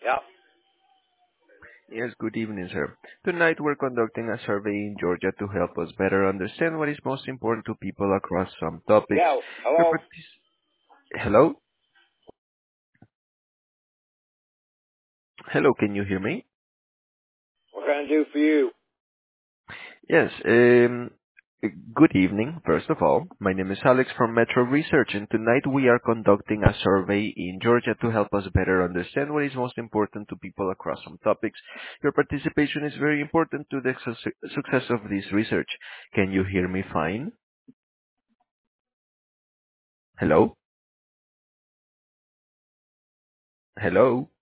Yeah. Yes, good evening, sir. Tonight we're conducting a survey in Georgia to help us better understand what is most important to people across some topics. Yeah. Your Hello. Hello? Hello, can you hear me? What can I do for you? Yes, good evening, first of all. My name is Alex from Metro Research, and tonight we are conducting a survey in Georgia to help us better understand what is most important to people across some topics. Your participation is very important to the success of this research. Can you hear me fine? Hello? Hello?